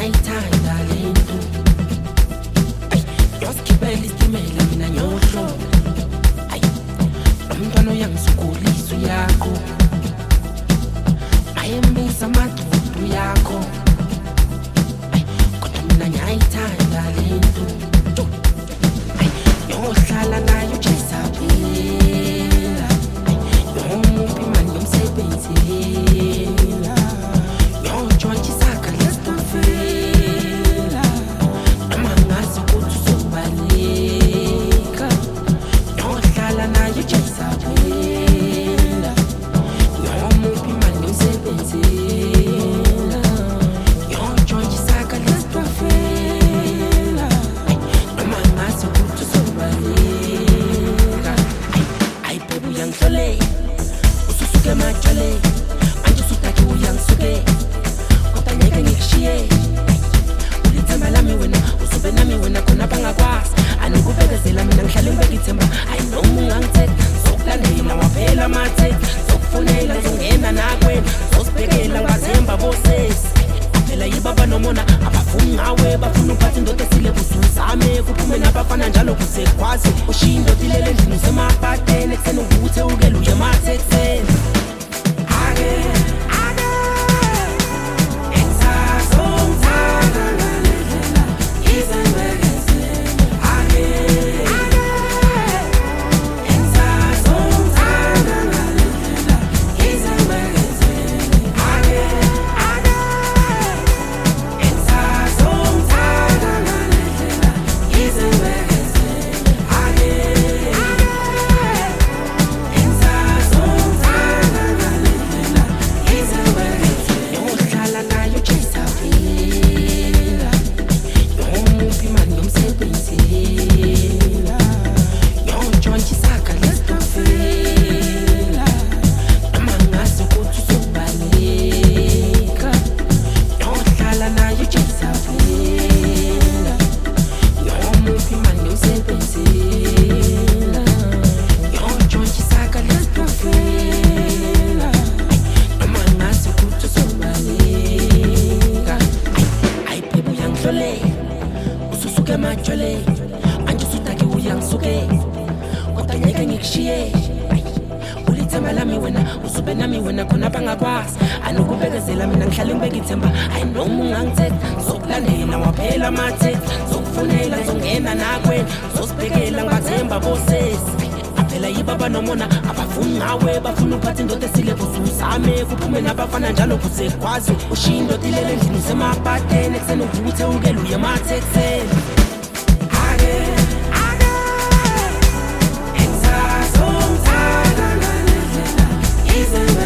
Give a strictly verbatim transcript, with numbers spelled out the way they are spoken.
ngiyayithanda lento yosikhiphela isitimela mina nyohlo umntwana uyangisugulisa uyakho mayembisa amadrudu yakho kodwa mina ngiyayithanda lento yohlala nayo ujezabela yomuphi mani yomsebenzela yojontshi isaka lesitofela noma ngazi ukuthi uzobaleka yohlala nayo ujezabela yomuphi mani yomsebenzela yojontshi isaka lesitofela noma ngazi ukuthi uzobaleka ayi baby uyangihlole ususuke majole manje usuthathe uyangisuke kodwa ngeke ngikushiye ulithemba lami wena usube nami wena khona bangakwazi anikubekezela mina ngihlale ngibeka ithemba ayi noma ungangithetha sokulandela waphela amathetha sokufonela ngizongena nakwena sosibhekela ngathemba bosesi phela yibaba nomona abafuni ngawe bafuna uphatha indoda esile kusuzame kuphume nabafana njalo kuze kwazi ushiya indoda ilele endlini usemapateni ekuseni nguthe ukele uye emathekiseni ake ake engizazongithanda ngalendlela izenbekezele ake ake engizazongithanda ngalendlela izenbekezele ake ake engizazongithanda ngalendlela izenbekezele ake engizazongithanda ngalendlela izenbekezele yohlala nayo ujezabela yomuphi mani yomsebenzela yojontshi isaka lesitofela noma ngazi ukuthi uzobaleka yohlala nayo ujezabela yomuphi mani yomsebenzela yojontshi isaka lesitofela noma ngazi ukuthi uzobaleka ayi baby uyangihlole ususuke majole manje usutake uyangisuke kodwa ngeke ngikushiye ulithemba lami wena usube nami wena khona bangakwazi anokubekezela mina ngihlale ngibeka ithemba ayi noma ungangithetha sokulandela waphela amathetha sokufonela ngizongena nakwena sosibhekela ngathemba bosesi phela yibaba nomona abafuni ngawe bafuna uphatha indoda esile kusuzame kuphume nabafana njalo kuze kwazi ushiya indoda ilele endlini usemapateni ekuseni nguthe ukele uye emathekiseni ake ake engizazongithanda ngalendlela izenbe